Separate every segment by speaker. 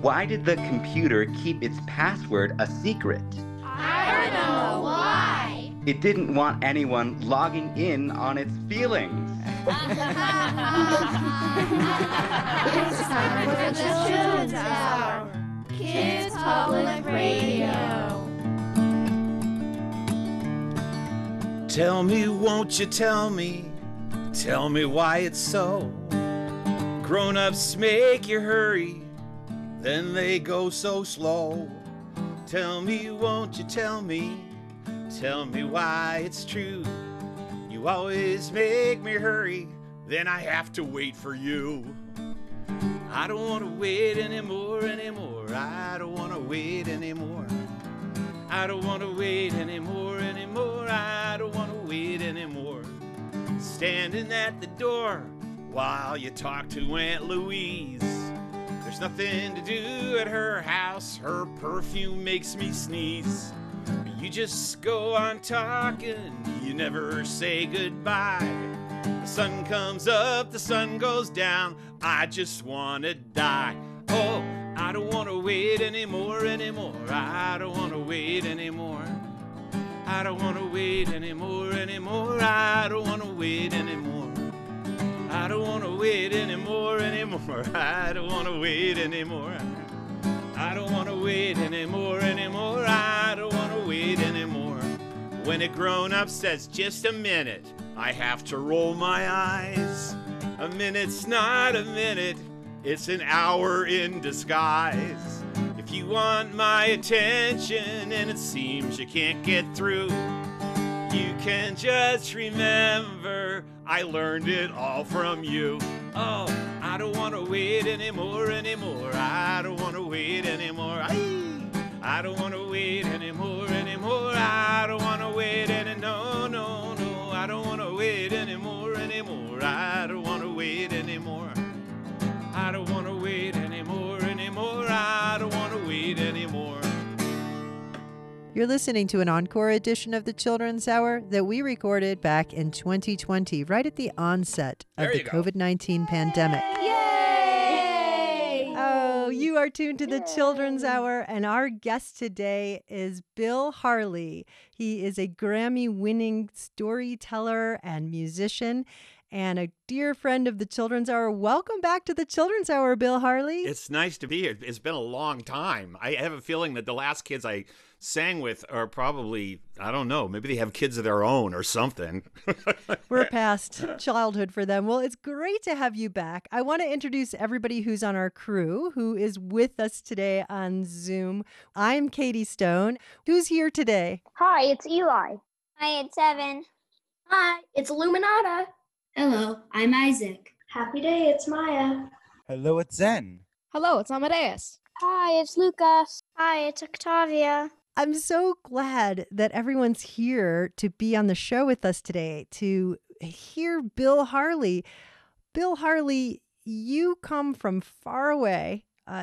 Speaker 1: Why did the computer keep its password a secret?
Speaker 2: I don't know why.
Speaker 1: It didn't want anyone logging in on its feelings.
Speaker 2: It's time for the Children's Hour. Kids Public Radio.
Speaker 3: Tell me, won't you tell me why it's so? Grown-ups make you hurry, then they go so slow. Tell me, won't you tell me why it's true? You always make me hurry, then I have to wait for you. I don't want to wait anymore. I don't want to wait anymore. I don't want to wait anymore. I don't want to wait anymore. Standing at the door while you talk to Aunt Louise. There's nothing to do at her house. Her perfume makes me sneeze. You just go on talking. You never say goodbye. The sun comes up, the sun goes down. I just want to die. Oh, I don't want to wait anymore. I don't want to wait anymore. I don't want to wait anymore. I don't want to wait anymore. I don't want to wait anymore. I don't want to wait anymore. I don't want to wait anymore. I don't want to wait anymore. When a grown-up says just a minute, I have to roll my eyes. A minute's not a minute, it's an hour in disguise. If you want my attention and it seems you can't get through, you can just remember I learned it all from you. Oh, I don't want to wait anymore. I don't want to wait anymore. I don't want to wait anymore. I don't want to wait anymore. No. I don't want to wait anymore. I don't want to wait anymore. I don't want to wait anymore. I don't want to wait anymore.
Speaker 4: You're listening to an encore edition of the Children's Hour that we recorded back in 2020, right at the onset of the COVID-19 pandemic.
Speaker 2: Yay!
Speaker 4: Oh, you are tuned to the Children's Hour, and our guest today is Bill Harley. He is a Grammy-winning storyteller and musician, and a dear friend of the Children's Hour. Welcome back to the Children's Hour, Bill Harley.
Speaker 3: It's nice to be here. It's been a long time. I have a feeling that the last kids I sang with are probably, I don't know, maybe they have kids of their own or something.
Speaker 4: We're past childhood for them. Well, it's great to have you back. I want to introduce everybody who's on our crew, who is with us today on Zoom. I'm Katie Stone. Who's here today?
Speaker 5: Hi, it's Eli.
Speaker 6: Hi, it's Evan.
Speaker 5: Hi, it's Illuminata.
Speaker 7: Hello, I'm Isaac.
Speaker 5: Happy day, it's Maya.
Speaker 8: Hello, it's Zen.
Speaker 9: Hello, it's Amadeus.
Speaker 6: Hi, it's Lucas. Hi, it's Octavia.
Speaker 4: I'm so glad that everyone's here to be on the show with us today to hear Bill Harley. Bill Harley, you come from far away.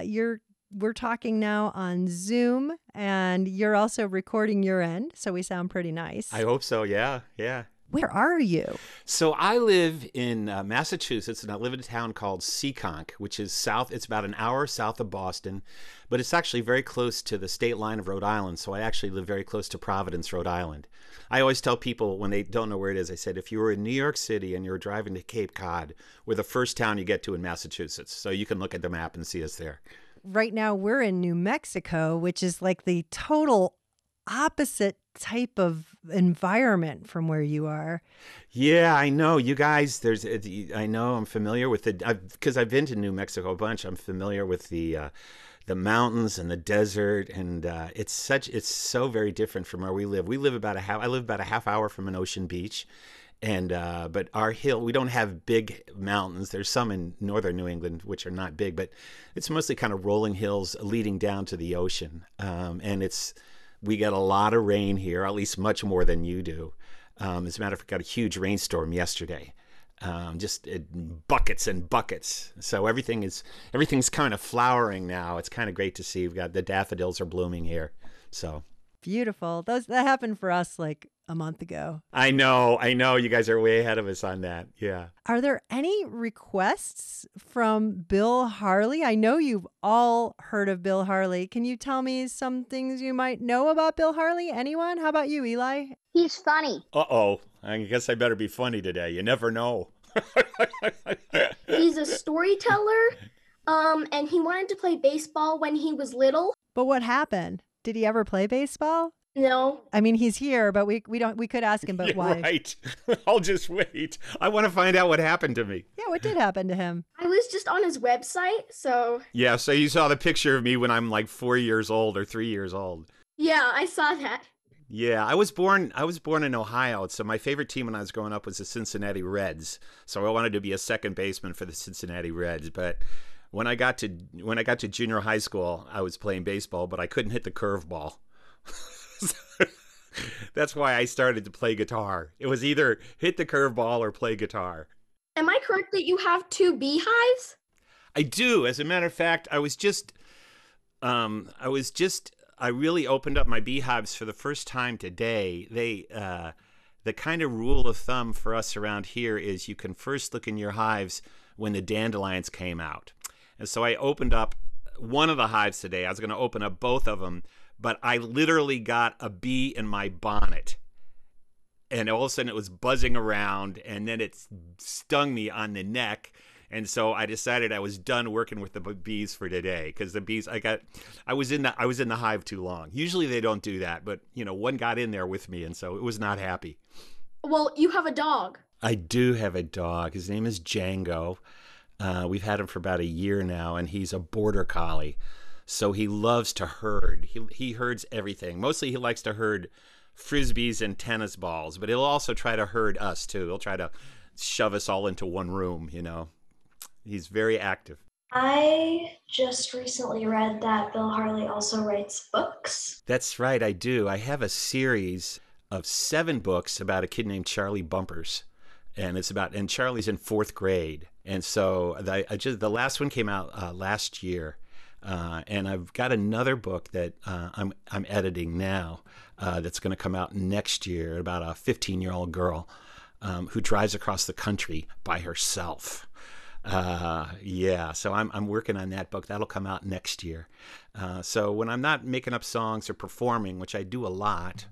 Speaker 4: We're talking now on Zoom, and you're also recording your end, so we sound pretty nice.
Speaker 3: I hope so, yeah.
Speaker 4: Where are you?
Speaker 3: So I live in Massachusetts, and I live in a town called Seekonk, which is south. It's about an hour south of Boston, but it's actually very close to the state line of Rhode Island. So I actually live very close to Providence, Rhode Island. I always tell people when they don't know where it is, I said, if you were in New York City and you were driving to Cape Cod, we're the first town you get to in Massachusetts. So you can look at the map and see us there.
Speaker 4: Right now we're in New Mexico, which is like the total opposite type of environment from where you are.
Speaker 3: Yeah, I know. You guys, I know I'm familiar with it because I've been to New Mexico a bunch. I'm familiar with the mountains and the desert, and it's so very different from where we live. I live about a half hour from an ocean beach. And but our hill, we don't have big mountains. There's some in northern New England which are not big, but it's mostly kind of rolling hills leading down to the ocean. And we get a lot of rain here, at least much more than you do. As a matter of fact, we got a huge rainstorm yesterday, just buckets and buckets. So everything's kind of flowering now. It's kind of great to see. We've got the daffodils are blooming here. So
Speaker 4: beautiful. That happened for us like a month ago.
Speaker 3: I know. You guys are way ahead of us on that. Yeah.
Speaker 4: Are there any requests from Bill Harley? I know you've all heard of Bill Harley. Can you tell me some things you might know about Bill Harley? Anyone? How about you, Eli?
Speaker 6: He's funny.
Speaker 3: Uh-oh. I guess I better be funny today. You never know.
Speaker 5: He's a storyteller, and he wanted to play baseball when he was little.
Speaker 4: But what happened? Did he ever play baseball?
Speaker 5: No.
Speaker 4: I mean, he's here, but we could ask him, but
Speaker 3: Yeah,
Speaker 4: why?
Speaker 3: right. I'll just wait. I want to find out what happened to me.
Speaker 4: Yeah, what did happen to him?
Speaker 5: I was just on his website, so...
Speaker 3: Yeah, so you saw the picture of me when I'm like 4 years old or 3 years old.
Speaker 5: Yeah, I saw that.
Speaker 3: Yeah, I was born in Ohio, so my favorite team when I was growing up was the Cincinnati Reds. So I wanted to be a second baseman for the Cincinnati Reds, but when I got to junior high school, I was playing baseball, but I couldn't hit the curveball. That's why I started to play guitar. It was either hit the curveball or play guitar.
Speaker 5: Am I correct that you have 2 beehives?
Speaker 3: I do. As a matter of fact, I really opened up my beehives for the first time today. The kind of rule of thumb for us around here is you can first look in your hives when the dandelions came out. And so I opened up one of the hives today. I was going to open up both of them, but I literally got a bee in my bonnet. And all of a sudden it was buzzing around, and then it stung me on the neck. And so I decided I was done working with the bees for today, because the bees I was in the hive too long. Usually they don't do that, but one got in there with me, and so it was not happy.
Speaker 5: Well, you have a dog.
Speaker 3: I do have a dog. His name is Django. We've had him for about a year now, and he's a border collie. So he loves to herd. He herds everything. Mostly he likes to herd frisbees and tennis balls, but he'll also try to herd us too. He'll try to shove us all into one room, He's very active.
Speaker 5: I just recently read that Bill Harley also writes books.
Speaker 3: That's right, I do. I have a series of 7 books about a kid named Charlie Bumpers. And Charlie's in 4th grade. And so the last one came out last year. And I've got another book that I'm editing now that's going to come out next year about a 15-year-old girl who drives across the country by herself. So I'm working on that book. That'll come out next year. So when I'm not making up songs or performing, which I do a lot,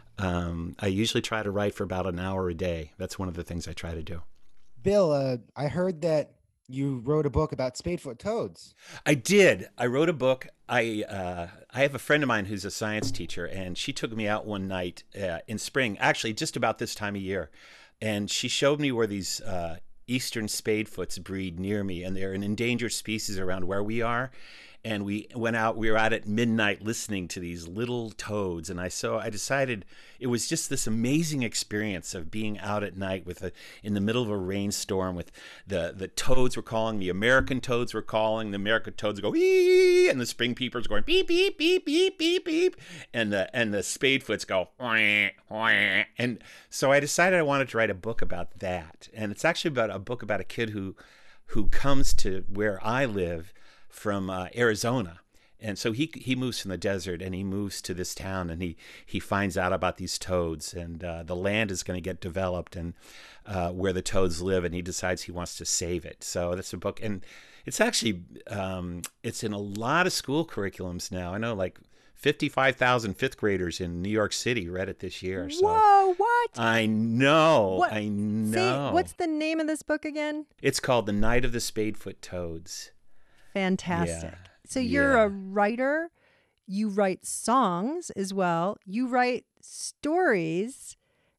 Speaker 3: I usually try to write for about an hour a day. That's one of the things I try to do.
Speaker 8: Bill, I heard that you wrote a book about spadefoot toads.
Speaker 3: I did. I wrote a book. I have a friend of mine who's a science teacher, and she took me out one night in spring, actually just about this time of year, and she showed me where these eastern spadefoots breed near me, and they're an endangered species around where we are. And we were out at midnight listening to these little toads. And I decided it was just this amazing experience of being out at night in the middle of a rainstorm with the toads were calling, the American toads were calling, the American toads go, ee, and the spring peepers going, beep, beep, beep, beep, beep, beep. And the spadefoots go, wah, wah. And so I decided I wanted to write a book about that. And it's actually about a book about a kid who comes to where I live from Arizona. And so he moves from the desert, and he moves to this town, and he finds out about these toads, and the land is going to get developed, and where the toads live, and he decides he wants to save it. So that's a book, and it's actually it's in a lot of school curriculums now. I know like 55,000 fifth graders in New York City read it this year. So
Speaker 4: Whoa, what?
Speaker 3: I know.
Speaker 4: What?
Speaker 3: I know.
Speaker 4: Say, what's the name of this book again?
Speaker 3: It's called The Night of the Spadefoot Toads.
Speaker 4: Fantastic.
Speaker 3: Yeah.
Speaker 4: So you're a writer. You write songs as well. You write stories.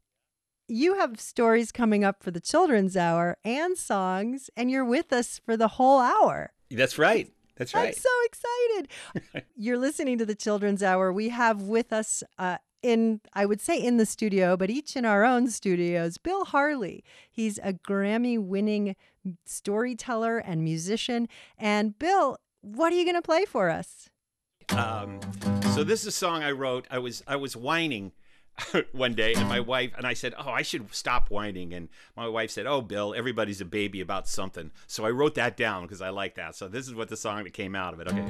Speaker 4: You have stories coming up for the Children's Hour and songs, and you're with us for the whole hour.
Speaker 3: That's right. That's right.
Speaker 4: I'm so excited. You're listening to the Children's Hour. We have with us I would say in the studio, but each in our own studios, Bill Harley. He's a Grammy-winning storyteller and musician. And Bill, what are you going to play for us?
Speaker 3: So this is a song I wrote. I was whining one day, and my wife and I said, "Oh, I should stop whining." And my wife said, "Oh, Bill, everybody's a baby about something." So I wrote that down because I like that. So this is what the song that came out of it. Okay.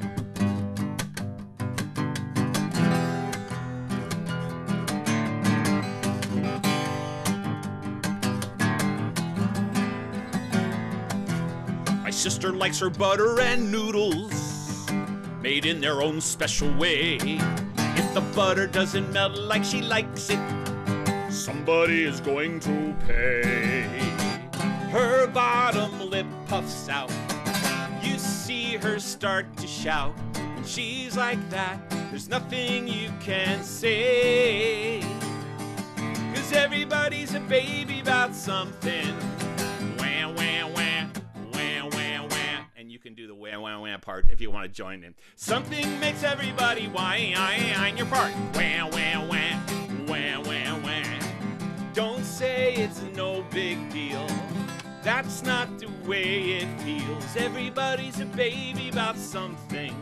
Speaker 3: My sister likes her butter and noodles, made in their own special way. If the butter doesn't melt like she likes it, somebody is going to pay. Her bottom lip puffs out. You see her start to shout. When she's like that, there's nothing you can say. 'Cause everybody's a baby about something. Wah, wah, wah, wah, wah, wah. And you can do the wah, wah, wah part if you want to join in. Something makes everybody whine your part. Wah, wah, wah, wah, wah, wah. Don't say it's no big deal. That's not the way it feels. Everybody's a baby about something.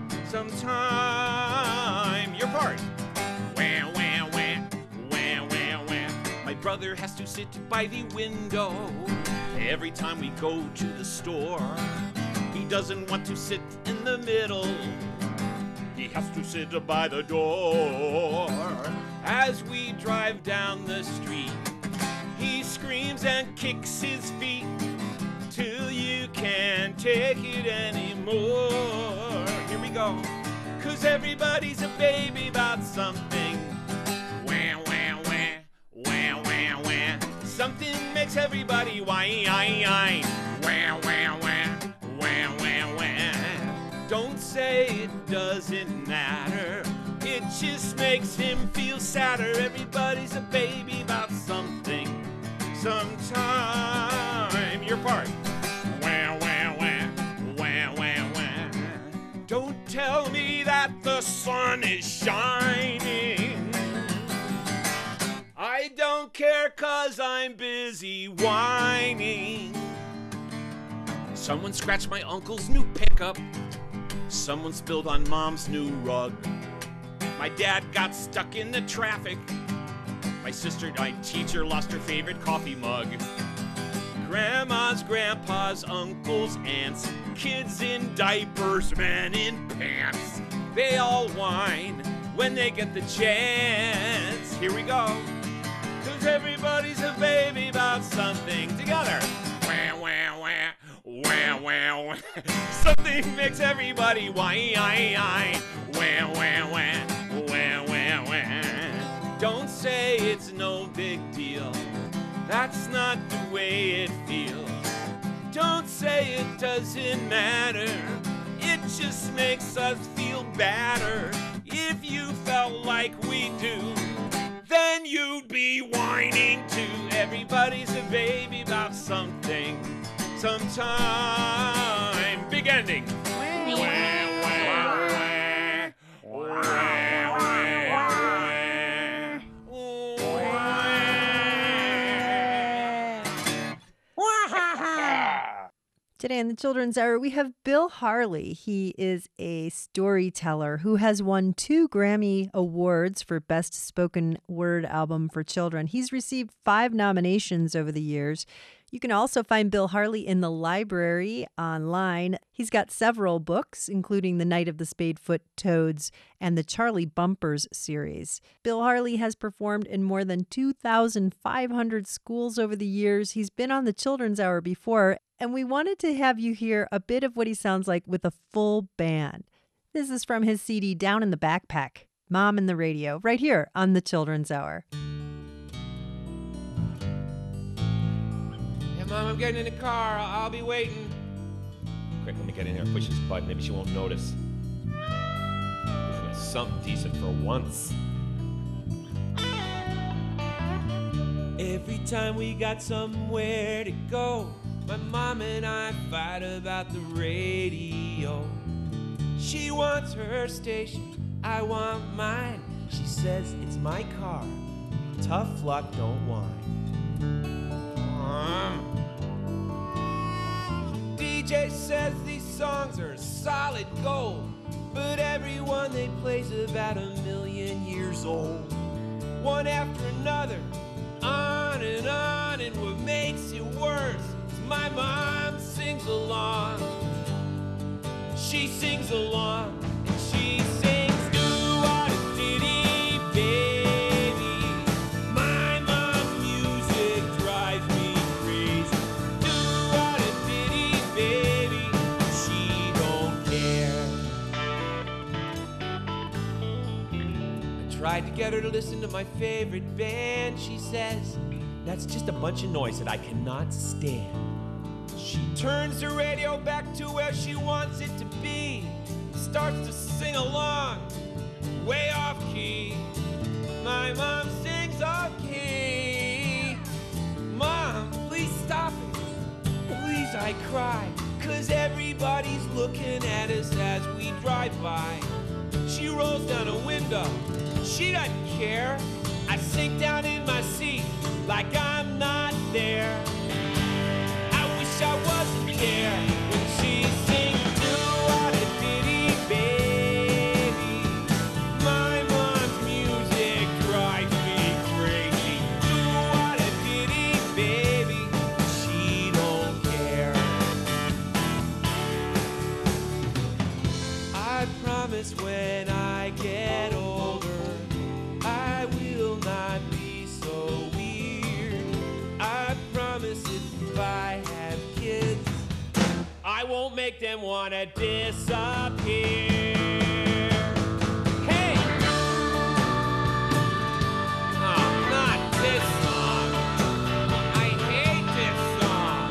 Speaker 3: Sometime your part. Wah, wah, wah, wah, wah, wah. My brother has to sit by the window every time we go to the store. He doesn't want to sit in the middle. He has to sit by the door. As we drive down the street, he screams and kicks his feet till you can't take it anymore. Here we go. 'Cause everybody's a baby about something. Wah, wah, wah, wah, wah, wah. Something makes everybody whine. Wah, wah, wah, wah, wah, wah. Don't say it doesn't matter. It just makes him feel sadder. Everybody's a baby about something. Sometime your part. Wah, wah, wah, wah, wah, wah. Don't tell me that the sun is shining. I don't care 'cause I'm busy whining. Someone scratched my uncle's new pickup. Someone spilled on mom's new rug. My dad got stuck in the traffic. My sister, my teacher, lost her favorite coffee mug. Grandmas, grandpas, uncles, aunts, kids in diapers, men in pants. They all whine when they get the chance. Here we go. 'Cause everybody's a baby about something. Together. Wah, wah, wah, wah, wah, wah. Something makes everybody whine. Wah, wah, wah, wah, wah, wah. Don't say it's no big deal. That's not the way it feels. Don't say it doesn't matter. It just makes us feel better. If you felt like we do, then you'd be whining too. Everybody's a baby about something. Sometime. Big ending. Wah, wah, wah, wah, wah, wah.
Speaker 4: Today in the Children's Hour, we have Bill Harley. He is a storyteller who has won 2 Grammy Awards for Best Spoken Word Album for Children. He's received 5 nominations over the years. You can also find Bill Harley in the library online. He's got several books, including The Night of the Spadefoot Toads and the Charlie Bumpers series. Bill Harley has performed in more than 2,500 schools over the years. He's been on the Children's Hour before, and we wanted to have you hear a bit of what he sounds like with a full band. This is from his CD, Down in the Backpack, Mom and the Radio, right here on the Children's Hour.
Speaker 3: Mom, I'm getting in the car. I'll be waiting. Quick, let me get in there and push this button. Maybe she won't notice. Something decent for once. Every time we got somewhere to go, my mom and I fight about the radio. She wants her station, I want mine. She says it's my car. Tough luck, don't whine. DJ says these songs are solid gold, but every one they play's about 1,000,000 years old. One after another, on, and what makes it worse is my mom sings along. She sings along, and she sings, do what a ditty, baby. My mom music drives me crazy. Do what a ditty, baby.
Speaker 9: tried to get her to listen to my favorite band. She says, that's just a bunch of noise that I cannot stand. She turns the radio back to where she wants it to be, starts to sing along, way off key. My mom sings off key. Mom, please stop it. Please, I cry, 'cause everybody's looking at us as we drive by. She rolls down a window, she doesn't care. I sink down in my seat like I'm not there. I wish I wasn't there when she sings do-what-a-diddy, baby. My mom's music drives me crazy. Do-what-a-diddy, baby. She don't care. I promise when I get older, I will not be so weird. I promise if I have kids, I won't make them wanna disappear. Hey! Oh, not this song. I hate this song.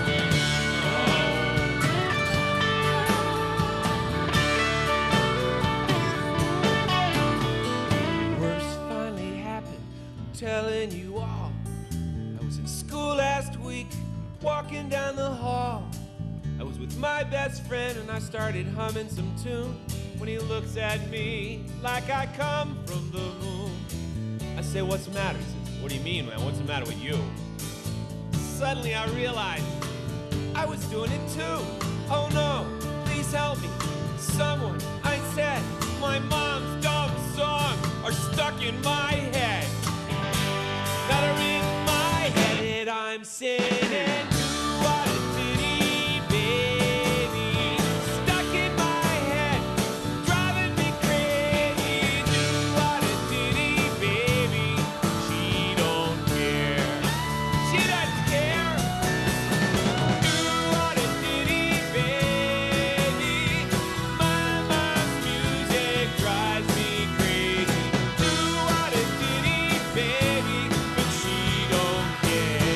Speaker 9: Worst finally happened, I'm telling you all. I was in school last week, walking down the hall. I was with my best friend and I started humming some tune when he looks at me like I come from the moon. I say, what's the matter? He says, what do you mean, man? What's the matter with you? Suddenly I realized I was doing it too. Oh no, please help me. Someone, I said, my mom's dumb songs are stuck in my head. That are in my head, I'm singing. Do-what-a-diddy, baby. Stuck in my head, driving me crazy. Do-what-a-diddy, baby. She don't care. She doesn't care. Do-what-a-diddy, baby. My mom's music drives me crazy. Do-what-a-diddy, baby. But she don't care.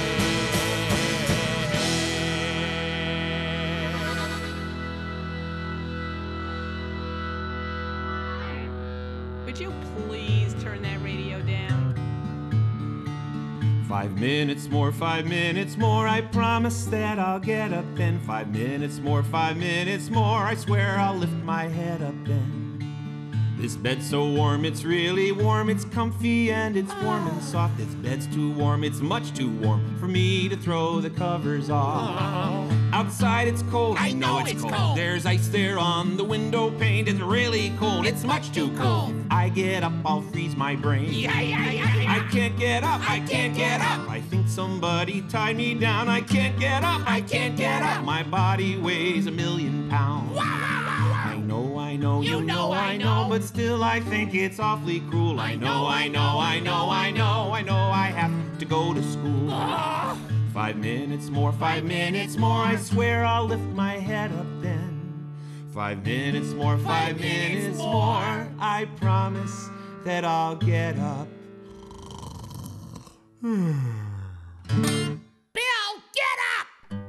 Speaker 10: Could you please turn that radio down?
Speaker 3: 5 minutes more, 5 minutes more. I promise that I'll get up then. 5 minutes more, 5 minutes more. I swear I'll lift my head up then. This bed's so warm, it's really warm. It's comfy and it's warm and soft. This bed's too warm, it's much too warm for me to throw the covers off. Outside it's cold, I know it's cold. There's ice there on the window pane. It's really cold, it's much too cold. If I get up, I'll freeze my brain. I can't get up, I can't get up. I think somebody tied me down. I can't get up, I can't get up. My body weighs 1,000,000 pounds. I know, you know, I know, but still I think it's awfully cruel. I know, I have to go to school. 5 minutes more, 5 minutes more. I swear I'll lift my head up then. 5 minutes more, 5 minutes more. I promise that I'll get up.
Speaker 10: Bill, get up!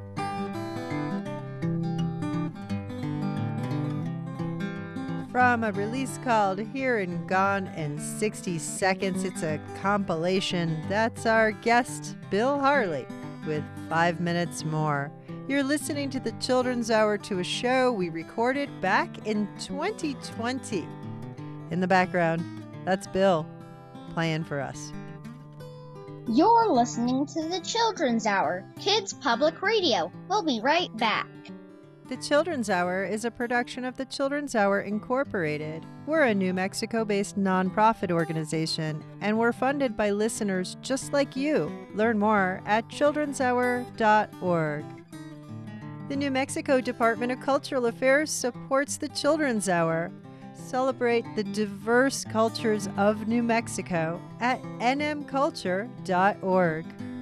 Speaker 4: From a release called Here and Gone in 60 Seconds. It's a compilation. That's our guest, Bill Harley, with 5 minutes more. You're listening to the Children's Hour, to a show we recorded back in 2020. In the background, that's Bill playing for us.
Speaker 6: You're listening to the Children's Hour, Kids Public Radio. We'll be right back.
Speaker 4: The Children's Hour is a production of the Children's Hour Incorporated. We're a New Mexico-based nonprofit organization, and we're funded by listeners just like you. Learn more at childrenshour.org. The New Mexico Department of Cultural Affairs supports the Children's Hour. Celebrate the diverse cultures of New Mexico at nmculture.org.